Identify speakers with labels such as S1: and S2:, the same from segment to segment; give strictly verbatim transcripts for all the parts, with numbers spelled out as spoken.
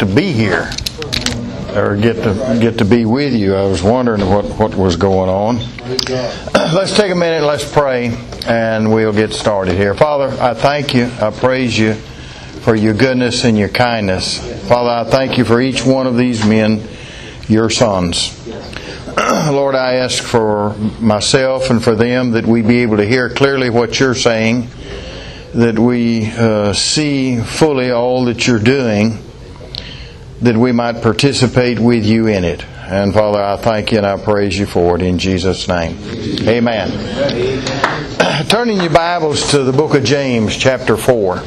S1: to be here, or get to get to be with you. I was wondering what, what was going on. Let's take a minute, let's pray, and we'll get started here. Father, I thank you, I praise you for your goodness and your kindness. Father, I thank you for each one of these men, your sons. Lord, I ask for myself and for them that we be able to hear clearly what you're saying, that we uh, see fully all that you're doing, that we might participate with you in it. And Father, I thank you and I praise you for it in Jesus' name. Amen. Amen. Turning your Bibles to the book of James, chapter four.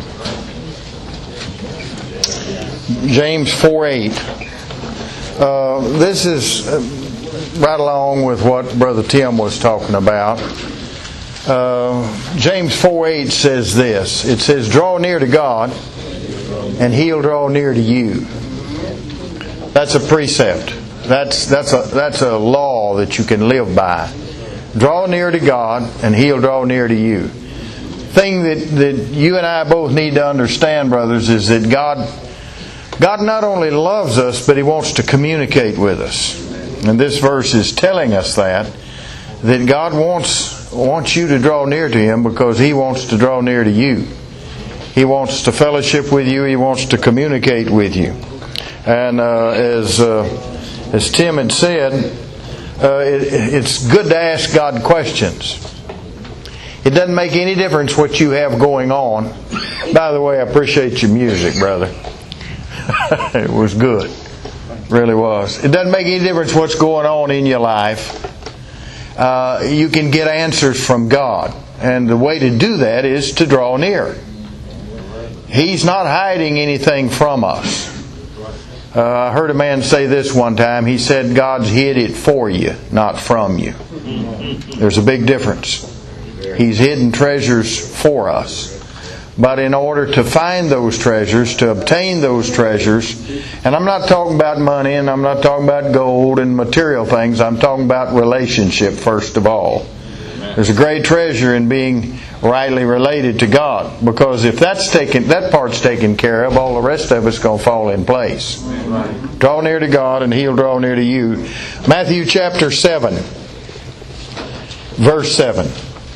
S1: James four eight. Uh, this is right along with what Brother Tim was talking about. Uh, James four eight says this. It says, "Draw near to God, and He'll draw near to you." That's a precept. That's that's a that's a law that you can live by. Draw near to God, and He'll draw near to you. Thing that that you and I both need to understand, brothers, is that God God not only loves us, but He wants to communicate with us. And this verse is telling us that that God wants. wants you to draw near to Him because He wants to draw near to you. He wants to fellowship with you. He wants to communicate with you. And uh, as uh, as Tim had said, uh, it, it's good to ask God questions. It doesn't make any difference what you have going on. By the way, I appreciate your music, brother. It was good. It really was. It doesn't make any difference what's going on in your life. Uh, you can get answers from God. And the way to do that is to draw near. He's not hiding anything from us. Uh, I heard a man say this one time. He said, God's hid it for you, not from you. There's a big difference. He's hidden treasures for us. But in order to find those treasures, to obtain those treasures, and I'm not talking about money, and I'm not talking about gold and material things, I'm talking about relationship first of all. There's a great treasure in being rightly related to God, because if that's taken, that part's taken care of, all the rest of it's going to fall in place. Draw near to God, and He'll draw near to you. Matthew chapter seven, verse seven.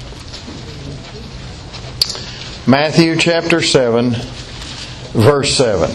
S1: Matthew chapter seven, verse seven.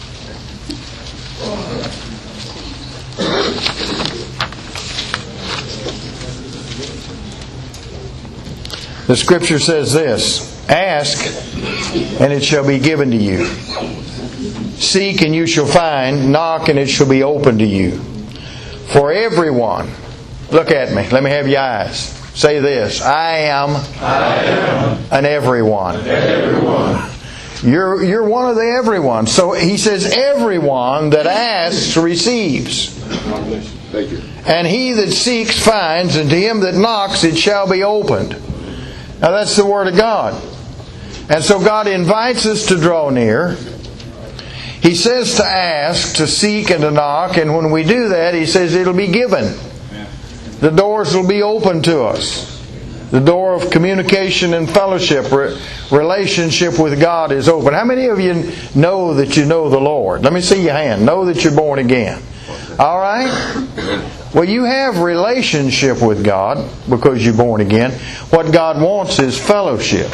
S1: The Scripture says this: "Ask, and it shall be given to you. Seek, and you shall find. Knock, and it shall be opened to you. For everyone," look at me, let me have your eyes. Say this: I am, I am an everyone. An everyone. You're, you're one of the everyone. So he says, everyone that asks receives. Thank you. And he that seeks finds, and to him that knocks it shall be opened. Now that's the Word of God. And so God invites us to draw near. He says to ask, to seek, and to knock. And when we do that, He says it'll be given. The doors will be open to us. The door of communication and fellowship, re- relationship with God is open. How many of you know that you know the Lord? Let me see your hand. Know that you're born again. All right? Well, you have relationship with God because you're born again. What God wants is fellowship.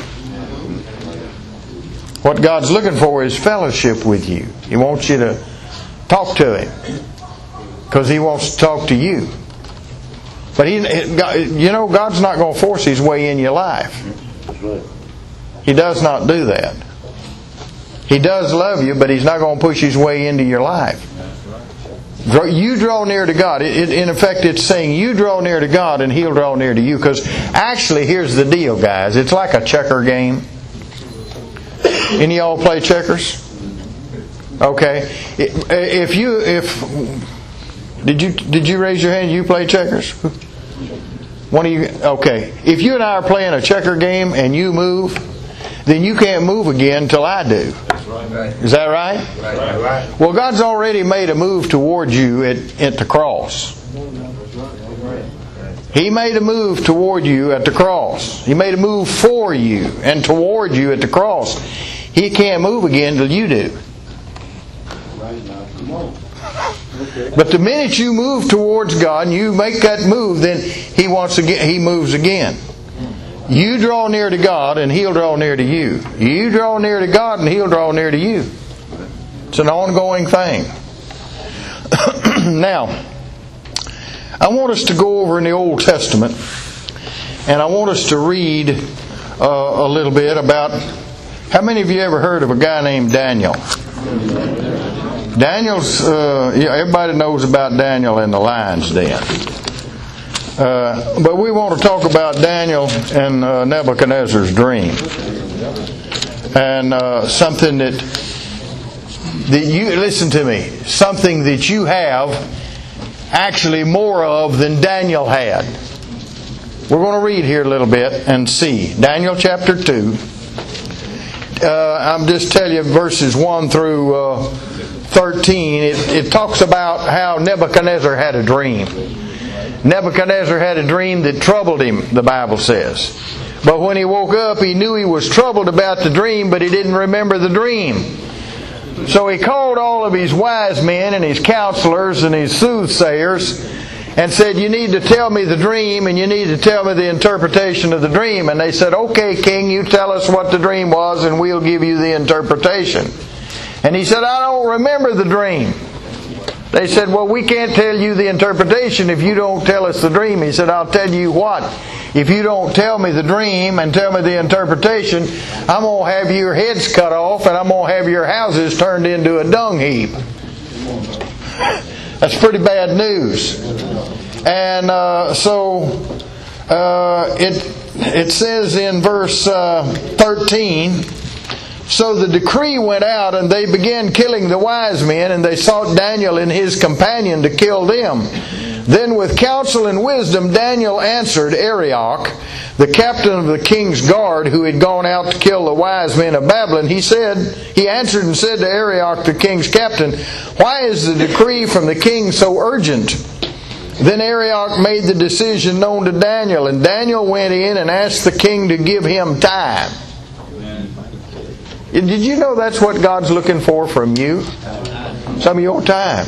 S1: What God's looking for is fellowship with you. He wants you to talk to Him because He wants to talk to you. But he, you know, God's not going to force His way in your life. He does not do that. He does love you, but He's not going to push His way into your life. You draw near to God. It, it, in effect, it's saying you draw near to God and He'll draw near to you. Because actually, here's the deal, guys. It's like a checker game. Any of y'all play checkers? Okay. If you if did you did you raise your hand? You play checkers? One of you? Okay. If you and I are playing a checker game and you move, then you can't move again until I do. Is that right? Right. Well, God's already made a move toward you at, at the cross. He made a move toward you at the cross. He made a move for you and toward you at the cross. He can't move again till you do. But the minute you move towards God and you make that move, then He wants to get, He moves again. You draw near to God and He'll draw near to you. You draw near to God and He'll draw near to you. It's an ongoing thing. Now, I want us to go over in the Old Testament, and I want us to read uh, a little bit about, how many of you ever heard of a guy named Daniel? Daniel's, uh, yeah, everybody knows about Daniel in the lion's den. Uh, but we want to talk about Daniel and uh, Nebuchadnezzar's dream. And uh, something that, that you, listen to me, something that you have actually more of than Daniel had. We're going to read here a little bit and see. Daniel chapter two. Uh, I'm just telling you verses one through uh, thirteen. It, it talks about how Nebuchadnezzar had a dream. Nebuchadnezzar had a dream that troubled him, the Bible says. But when he woke up, he knew he was troubled about the dream, but he didn't remember the dream. So he called all of his wise men and his counselors and his soothsayers and said, you need to tell me the dream and you need to tell me the interpretation of the dream. And they said, okay, king, you tell us what the dream was and we'll give you the interpretation. And he said, I don't remember the dream. They said, well, we can't tell you the interpretation if you don't tell us the dream. He said, I'll tell you what. If you don't tell me the dream and tell me the interpretation, I'm going to have your heads cut off and I'm going to have your houses turned into a dung heap. That's pretty bad news. And uh, so uh, it it says in verse uh, thirteen, so the decree went out and they began killing the wise men, and they sought Daniel and his companion to kill them. Then with counsel and wisdom Daniel answered Arioch, the captain of the king's guard, who had gone out to kill the wise men of Babylon. He said, he answered and said to Arioch, the king's captain, why is the decree from the king so urgent? Then Arioch made the decision known to Daniel, and Daniel went in and asked the king to give him time. Did you know that's what God's looking for from you? Some of your time.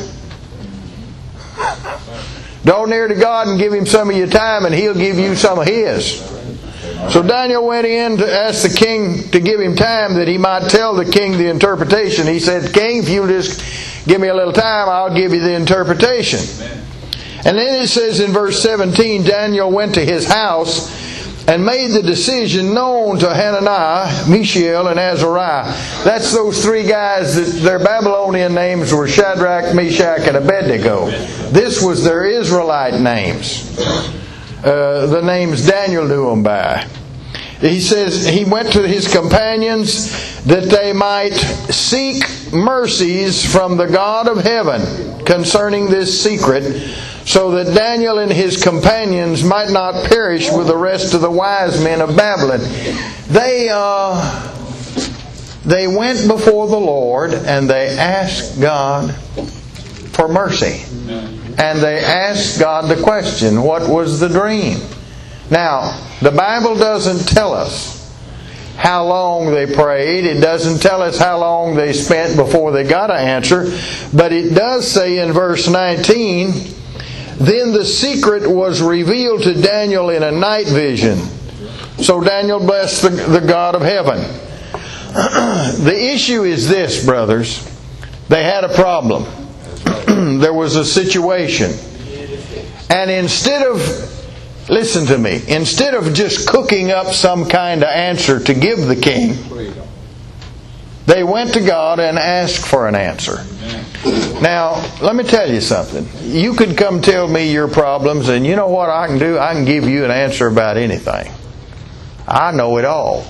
S1: Draw near to God and give Him some of your time and He'll give you some of His. So Daniel went in to ask the king to give him time that he might tell the king the interpretation. He said, King, if you'll just give me a little time, I'll give you the interpretation. And then it says in verse seventeen, Daniel went to his house and made the decision known to Hananiah, Mishael, and Azariah. That's those three guys that their Babylonian names were Shadrach, Meshach, and Abednego. This was their Israelite names. Uh, the names Daniel knew them by. He says he went to his companions that they might seek mercies from the God of heaven concerning this secret, so that Daniel and his companions might not perish with the rest of the wise men of Babylon. They uh, they went before the Lord and they asked God for mercy. And they asked God the question, what was the dream? Now, the Bible doesn't tell us how long they prayed. It doesn't tell us how long they spent before they got an answer. But it does say in verse nineteen, then the secret was revealed to Daniel in a night vision. So Daniel blessed the, the God of heaven. The issue is this, brothers. They had a problem. There was a situation. And instead of, listen to me, instead of just cooking up some kind of answer to give the king, they went to God and asked for an answer. Now, let me tell you something. You could come tell me your problems, and you know what I can do? I can give you an answer about anything. I know it all.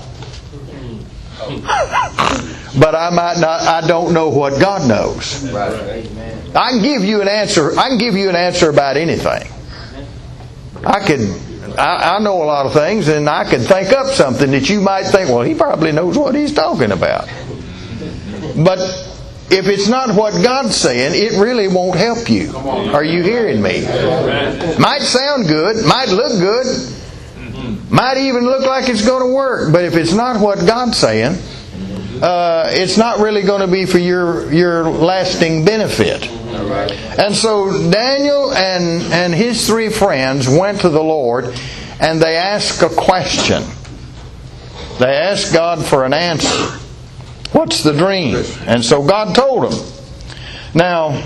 S1: But I might not, I don't know what God knows. I can give you an answer, I can give you an answer about anything. I could, I, I know a lot of things, and I could think up something that you might think, well, he probably knows what he's talking about. But if it's not what God's saying, it really won't help you. Are you hearing me? Might sound good, might look good, might even look like it's going to work, but if it's not what God's saying, uh, it's not really going to be for your your lasting benefit. And so Daniel and, and his three friends went to the Lord and they asked a question. They asked God for an answer. What's the dream? And so God told them. Now,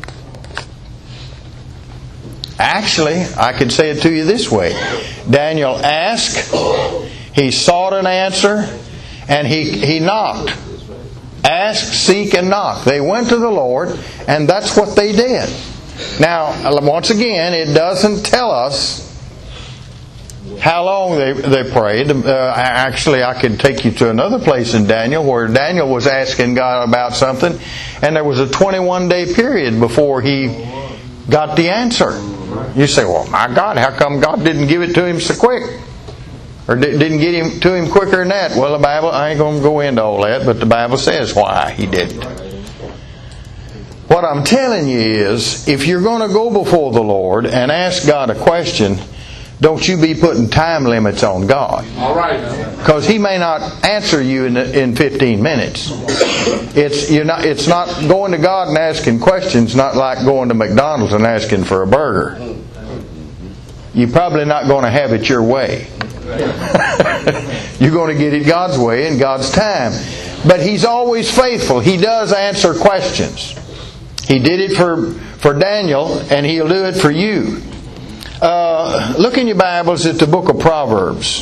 S1: actually, I could say it to you this way. Daniel asked, he sought an answer, and he, he knocked. Ask, seek, and knock. They went to the Lord, and that's what they did. Now, once again, it doesn't tell us how long they, they prayed. Uh, actually, I could take you to another place in Daniel where Daniel was asking God about something, and there was a twenty-one day period before he got the answer. You say, well, my God, how come God didn't give it to him so quick? Or didn't get him to him quicker than that? Well, the Bible, I ain't going to go into all that, but the Bible says why he didn't. What I'm telling you is, if you're going to go before the Lord and ask God a question, don't you be putting time limits on God.
S2: All right.
S1: Because He may not answer you in in fifteen minutes. It's you're not. It's not going to God and asking questions. Not like going to McDonald's and asking for a burger. You're probably not going to have it your way. You're going to get it God's way in God's time. But He's always faithful. He does answer questions. He did it for for Daniel, and He'll do it for you. Uh, look in your Bibles at the book of Proverbs,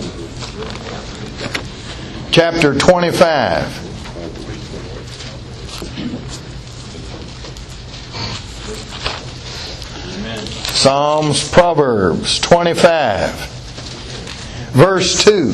S1: chapter twenty-five. Amen. Psalms, Proverbs twenty-five, verse two.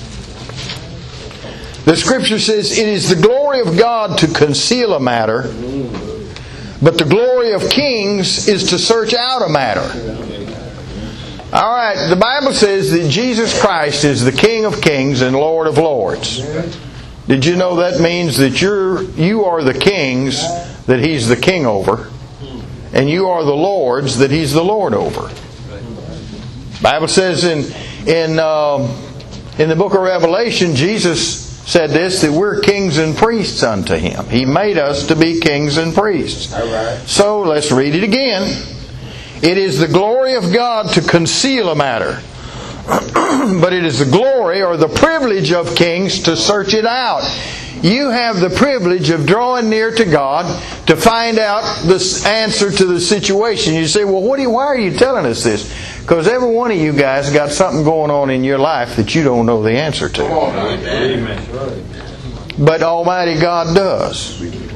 S1: The Scripture says, "It is the glory of God to conceal a matter, but the glory of kings is to search out a matter." All right, the Bible says that Jesus Christ is the King of kings and Lord of lords. Did you know that means that you're you are the kings that He's the king over, and you are the lords that He's the Lord over? The Bible says in in uh, in the book of Revelation, Jesus said this, that we're kings and priests unto Him. He made us to be kings and priests.
S2: All right.
S1: So let's read it again. It is the glory of God to conceal a matter, but it is the glory or the privilege of kings to search it out. You have the privilege of drawing near to God to find out the answer to the situation. You say, well, what do you, why are you telling us this? Because every one of you guys got something going on in your life that you don't know the answer to.
S2: Amen.
S1: But Almighty God does.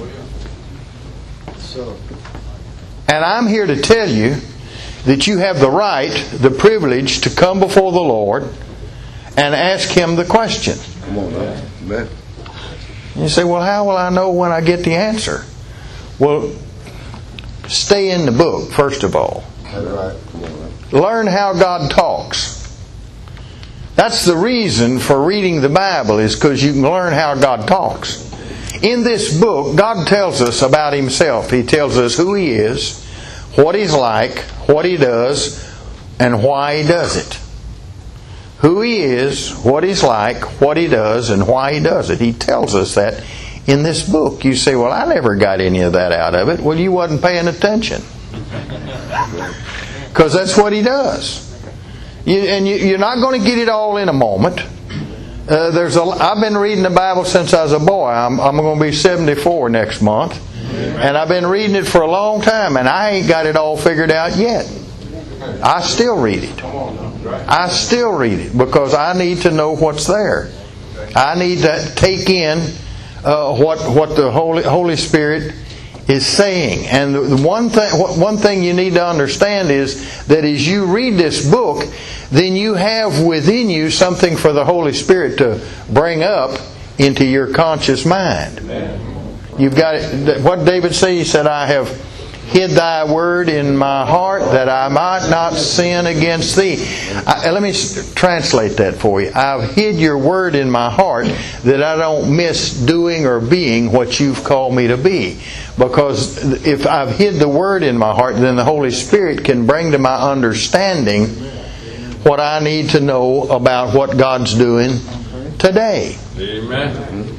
S1: And I'm here to tell you that you have the right, the privilege to come before the Lord and ask Him the question.
S2: Come on, man.
S1: You say, well, how will I know when I get the answer? Well, stay in the book, first of all. Learn how God talks. That's the reason for reading the Bible, is because you can learn how God talks. In this book, God tells us about Himself. He tells us who He is, what He's like, what He does, and why He does it. Who He is, what He's like, what He does, and why He does it. He tells us that in this book. You say, well, I never got any of that out of it. Well, you wasn't paying attention. Because that's what He does. You, and you, you're not going to get it all in a moment. Uh, there's a, I've been reading the Bible since I was a boy. I'm, I'm going to be seventy-four next month. And I've been reading it for a long time, and I ain't got it all figured out yet. I still read it. I still read it because I need to know what's there. I need to take in uh, what what the Holy Holy Spirit is saying. And the, the one thing one thing you need to understand is that as you read this book, then you have within you something for the Holy Spirit to bring up into your conscious mind. Amen. You've got it. What David said, he said, I have hid Thy word in my heart that I might not sin against Thee. I, let me translate that for you. I've hid Your word in my heart that I don't miss doing or being what You've called me to be. Because if I've hid the word in my heart, then the Holy Spirit can bring to my understanding what I need to know about what God's doing today.
S2: Amen.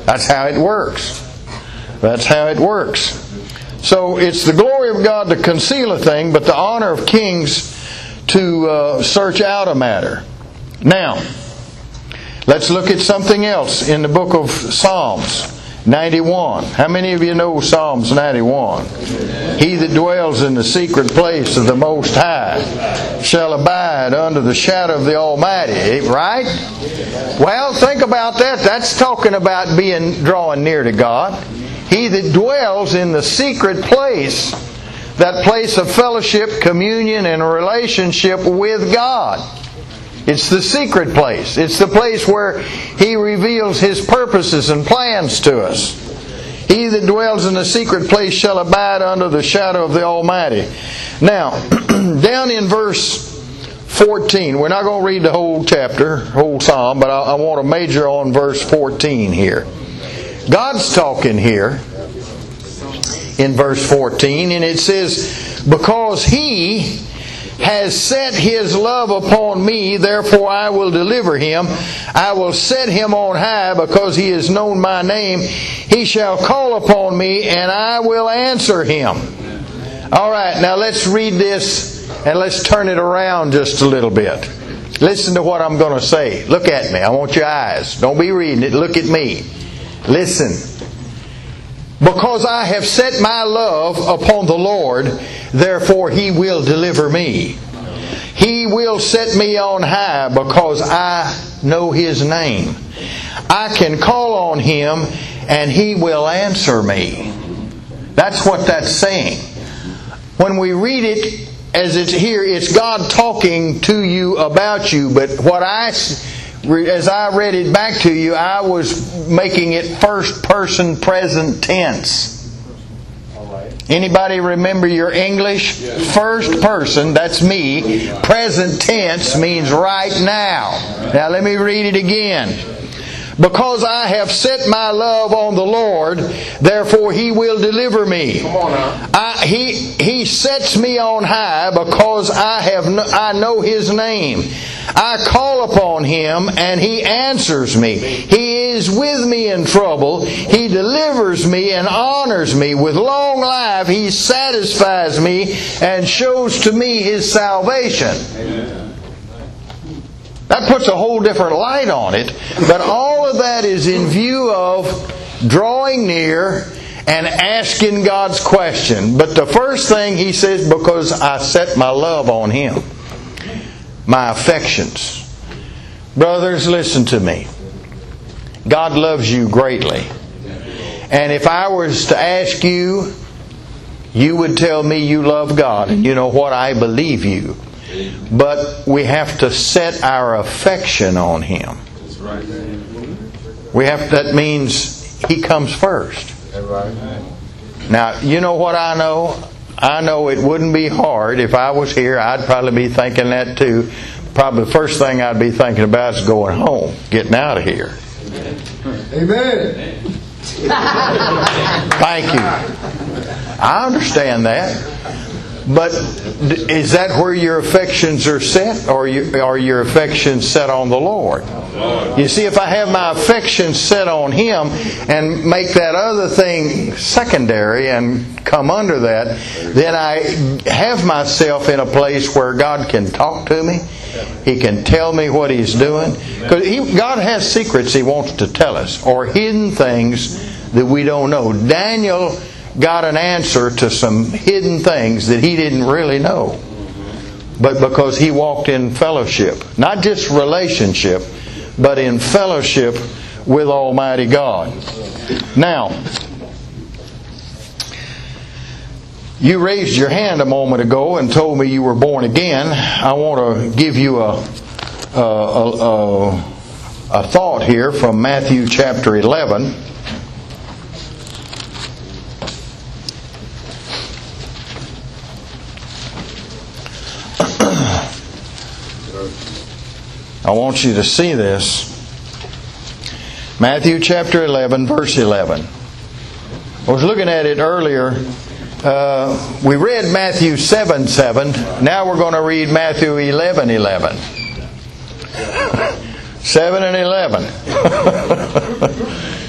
S1: That's how it works. That's how it works. So it's the glory of God to conceal a thing, but the honor of kings to uh, search out a matter. Now, let's look at something else in the book of Psalms ninety-one. How many of you know Psalms ninety-one? He that dwells in the secret place of the Most High shall abide under the shadow of the Almighty. Right? Well, think about that. That's talking about being drawing near to God. He that dwells in the secret place, that place of fellowship, communion, and relationship with God. It's the secret place. It's the place where He reveals His purposes and plans to us. He that dwells in the secret place shall abide under the shadow of the Almighty. Now, down in verse fourteen, we're not going to read the whole chapter, whole psalm, but I, I want to major on verse fourteen here. God's talking here in verse fourteen, and it says, because He has set His love upon me, therefore I will deliver him. I will set him on high, because he has known my name. He shall call upon me, and I will answer him. All right, now let's read this, and let's turn it around just a little bit. Listen to what I'm going to say. Look at me. I want your eyes. Don't be reading it. Look at me. Listen. Because I have set my love upon the Lord, therefore He will deliver me. He will set me on high, because I know His name. I can call on Him, and He will answer me. That's what that's saying. When we read it as it's here, it's God talking to you about you. But what I, as I read it back to you, I was making it first person present tense. Anybody remember your English? Yes. First person, that's me. Present tense means right now. Now let me read it again. Because I have set my love on the Lord, therefore He will deliver me. Come on now. I, he He sets me on high, because I have no, I know His name. I call upon Him, and He answers me. He is with me in trouble. He delivers me and honors me. With long life He satisfies me and shows to me His salvation. Amen. That puts a whole different light on it. But all of that is in view of drawing near and asking God's question. But the first thing He says, because I set my love on Him. My affections. Brothers, listen to me. God loves you greatly. And if I was to ask you, you would tell me you love God. And you know what? I believe you. But we have to set our affection on Him. That's right. We have. That means He comes first. That's right. Now, you know what I know? I know it wouldn't be hard. If I was here, I'd probably be thinking that too. Probably the first thing I'd be thinking about is going home, getting out of here.
S2: Amen.
S1: Thank you. I understand that. But is that where your affections are set, or are your affections set on the Lord? You see, if I have my affections set on Him and make that other thing secondary and come under that, then I have myself in a place where God can talk to me. He can tell me what He's doing. Because God has secrets He wants to tell us, or hidden things that we don't know. Daniel got an answer to some hidden things that he didn't really know. But because he walked in fellowship, not just relationship, but in fellowship with Almighty God. Now, you raised your hand a moment ago and told me you were born again. I want to give you a, a, a, a thought here from Matthew chapter eleven. I want you to see this. Matthew chapter eleven, verse eleven. I was looking at it earlier. Uh, we read Matthew seven seven. Now we're going to read Matthew eleven eleven. seven and eleven.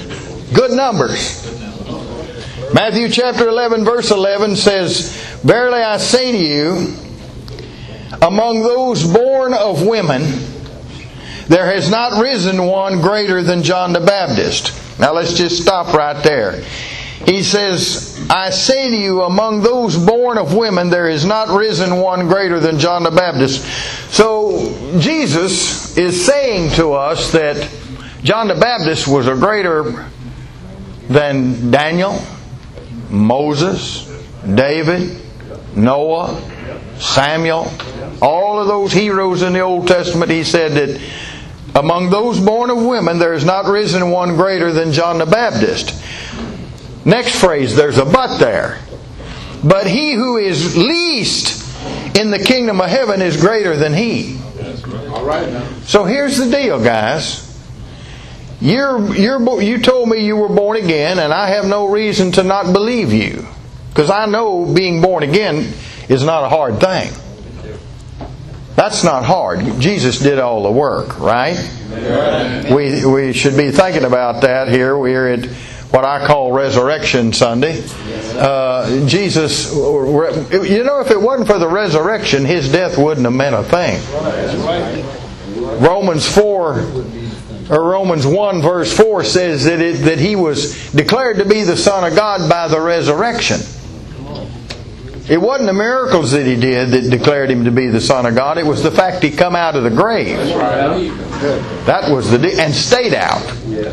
S1: Good numbers. Matthew chapter eleven verse eleven says, "Verily I say to you, among those born of women, there has not risen one greater than John the Baptist." Now let's just stop right there. He says, "I say to you, among those born of women, there is not risen one greater than John the Baptist." So Jesus is saying to us that John the Baptist was a greater than Daniel, Moses, David, Noah, Samuel, all of those heroes in the Old Testament. He said that among those born of women, there is not risen one greater than John the Baptist. Next phrase, there's a but there. "But he who is least in the kingdom of heaven is greater than he."
S2: All right now.
S1: So here's the deal, guys. You're, you're, you told me you were born again, and I have no reason to not believe you. Because I know being born again is not a hard thing. That's not hard. Jesus did all the work, right? We, we should be thinking about that here. We're at what I call Resurrection Sunday. Uh, Jesus, you know, if it wasn't for the resurrection, His death wouldn't have meant a thing. Romans four... Or Romans one verse four says that it, that He was declared to be the Son of God by the resurrection. It wasn't the miracles that He did that declared Him to be the Son of God. It was the fact He come out of the grave. That was the and stayed out.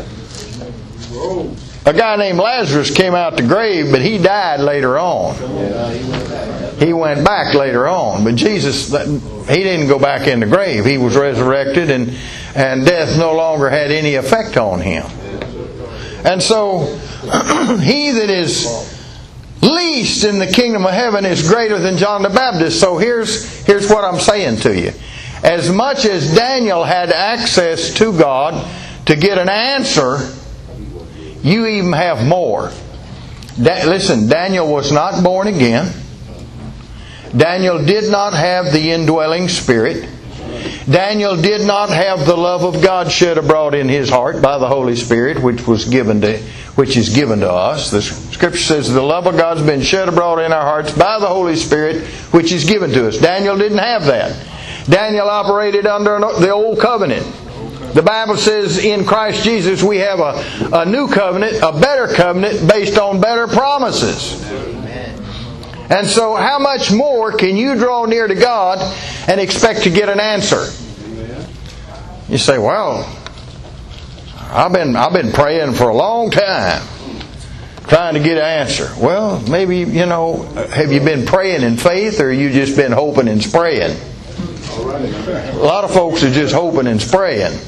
S1: A guy named Lazarus came out the grave, but he died later on. He went back later on. But Jesus, He didn't go back in the grave. He was resurrected, and, and death no longer had any effect on Him. And so, he that is least in the kingdom of heaven is greater than John the Baptist. So here's, here's what I'm saying to you. As much as Daniel had access to God to get an answer, you even have more. Da- listen, Daniel was not born again. Daniel did not have the indwelling Spirit. Daniel did not have the love of God shed abroad in his heart by the Holy Spirit, which was given to, which is given to us. The Scripture says the love of God's been shed abroad in our hearts by the Holy Spirit, which is given to us. Daniel didn't have that. Daniel operated under the old covenant. The Bible says in Christ Jesus we have a, a new covenant, a better covenant based on better promises. And so how much more can you draw near to God and expect to get an answer? You say, well, I've been I've been praying for a long time, trying to get an answer. Well, maybe, you know, have you been praying in faith, or you just been hoping and spraying? A lot of folks are just hoping and spraying.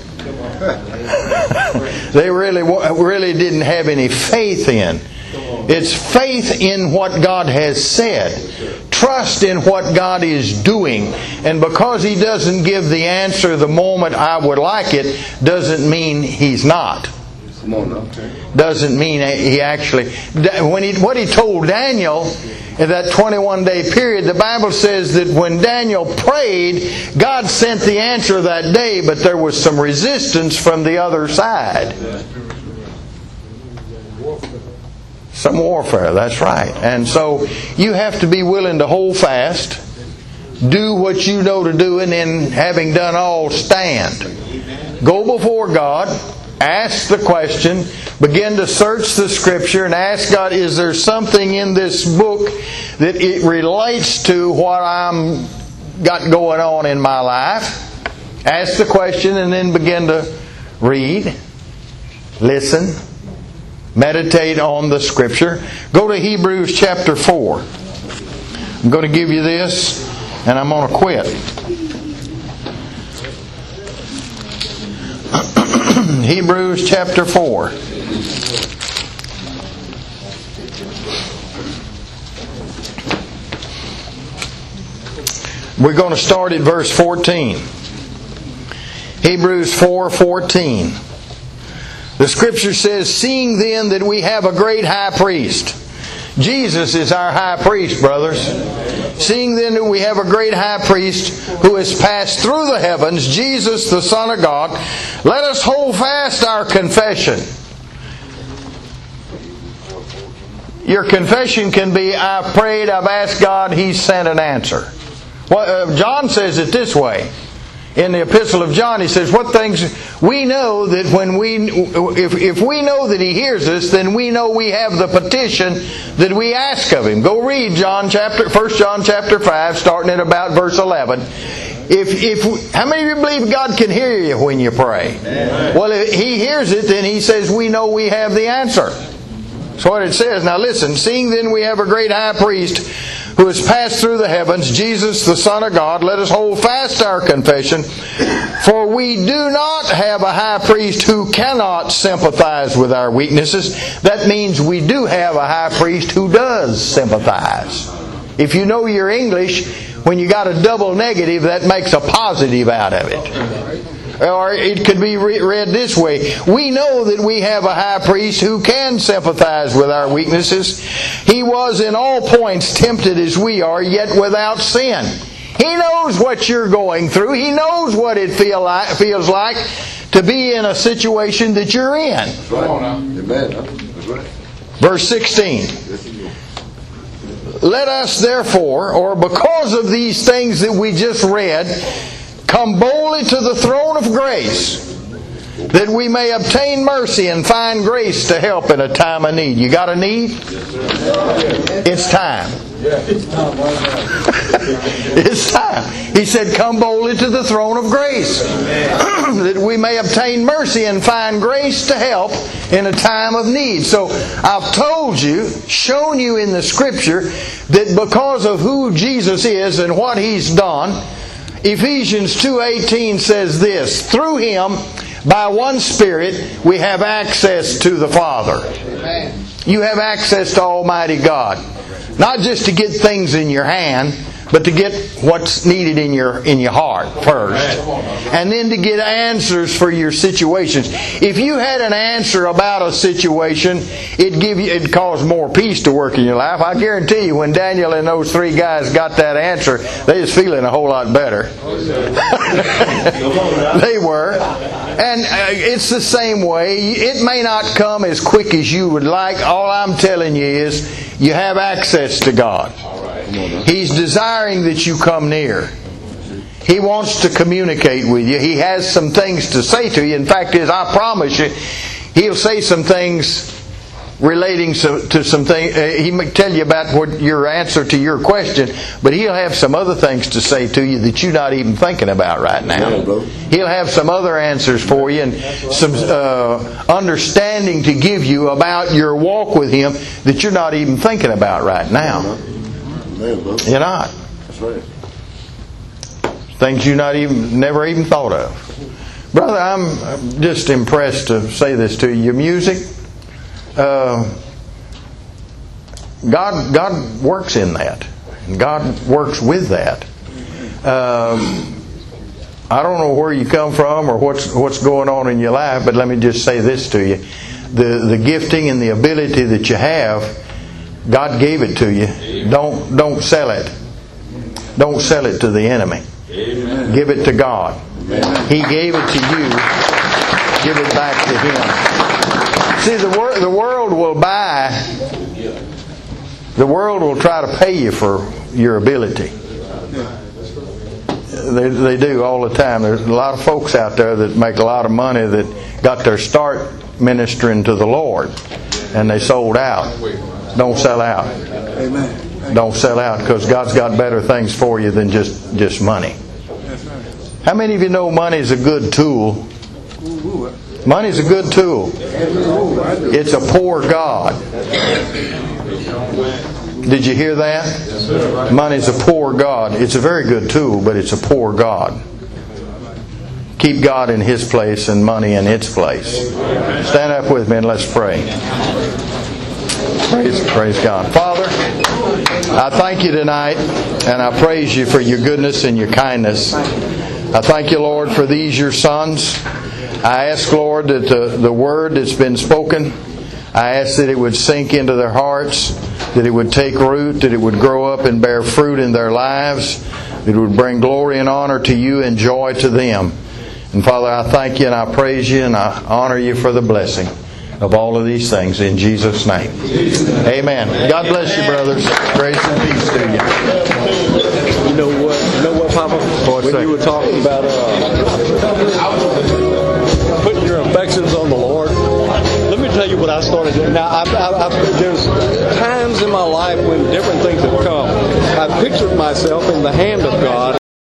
S1: They really really didn't have any faith in. It's faith in what God has said. Trust in what God is doing. And because He doesn't give the answer the moment I would like it, doesn't mean He's not. Doesn't mean He actually... When he, what He told Daniel in that twenty-one day period, the Bible says that when Daniel prayed, God sent the answer that day, but there was some resistance from the other side. Some warfare, that's right. And so you have to be willing to hold fast, do what you know to do, and then having done all, stand. Go before God, ask the question, begin to search the Scripture and ask God, is there something in this book that it relates to what I'm got going on in my life? Ask the question and then begin to read, listen, meditate on the Scripture. Go to Hebrews chapter four. I'm going to give you this, and I'm going to quit. Hebrews chapter four. We're going to start at verse fourteen. Hebrews four fourteen. The Scripture says, "Seeing then that we have a great high priest." Jesus is our high priest, brothers. "Seeing then that we have a great high priest who has passed through the heavens, Jesus the Son of God, let us hold fast our confession." your confession can be, I've prayed, I've asked God, He's sent an answer. Well, uh, John says it this way. In the Epistle of John, he says, what things we know that when we, if, if we know that He hears us, then we know we have the petition that we ask of Him. Go read John chapter, First John chapter five, starting at about verse eleven. If, if, how many of you believe God can hear you when you pray? Amen. Well, if He hears it, then He says we know we have the answer. That's what it says. Now listen, seeing then we have a great high priest who has passed through the heavens, Jesus the Son of God, let us hold fast our confession. For we do not have a high priest who cannot sympathize with our weaknesses. That means we do have a high priest who does sympathize. If you know your English, when you got a double negative, that makes a positive out of it. Or it could be read this way. We know that we have a high priest who can sympathize with our weaknesses. He was in all points tempted as we are, yet without sin. He knows what you're going through. He knows what it feel like, feels like to be in a situation that you're in.
S2: That's right. Amen. That's right.
S1: Verse sixteen. Let us therefore, or because of these things that we just read, come boldly to the throne of grace, that we may obtain mercy and find grace to help in a time of need. You got a need? It's time. It's time. He said, come boldly to the throne of grace, that we may obtain mercy and find grace to help in a time of need. So I've told you, shown you in the Scripture, that because of who Jesus is and what He's done, Ephesians two eighteen says this, through Him, by one Spirit, we have access to the Father. Amen. You have access to Almighty God. Not just to get things in your hand, but to get what's needed in your in your heart first. And then to get answers for your situations. If you had an answer about a situation, it'd give you it'd cause more peace to work in your life. I guarantee you, when Daniel and those three guys got that answer, they was feeling a whole lot better. They were. And it's the same way. It may not come as quick as you would like. All I'm telling you is you have access to God. He's desiring that you come near. He wants to communicate with you. He has some things to say to you. In fact, as I promise you, He'll say some things relating to some things. Uh, he may tell you about what your answer to your question, but He'll have some other things to say to you that you're not even thinking about right now. He'll have some other answers for you and some uh, understanding to give you about your walk with Him that you're not even thinking about right now. You're not.
S2: That's right.
S1: Things you not even never even thought of. Brother, I'm just impressed to say this to you. Your music, uh, God God works in that. God works with that. Um, I don't know where you come from or what's what's going on in your life, but let me just say this to you. The the gifting and the ability that you have, God gave it to you. Don't don't sell it. Don't sell it to the enemy. Amen. Give it to God. Amen. He gave it to you. Give it back to Him. See, the wor- the world will buy. The world will try to pay you for your ability. They they do all the time. There's a lot of folks out there that make a lot of money that got their start ministering to the Lord, and they sold out. Don't sell out. Amen. Don't sell out, because God's got better things for you than just, just money. How many of you know money's a good tool? Money's a good tool. It's a poor God. Did you hear that? Money's a poor God. It's a very good tool, but it's a poor God. Keep God in His place and money in its place. Stand up with me and let's pray. Praise, praise God. Father, I thank You tonight, and I praise You for Your goodness and Your kindness. I thank You, Lord, for these Your sons. I ask, Lord, that the, the word that's been spoken, I ask that it would sink into their hearts, that it would take root, that it would grow up and bear fruit in their lives, that it would bring glory and honor to You and joy to them. And Father, I thank You and I praise You and I honor You for the blessing. of all of these things in Jesus' name. Amen. God bless you, brothers. Grace and peace to you.
S3: You know what? You know what, Papa?
S1: What's
S3: when
S1: that?
S3: you were talking about uh, putting your affections on the Lord, let me tell you what I started doing. Now, I've, I've, I've, there's times in my life when different things have come. I've pictured myself in the hand of God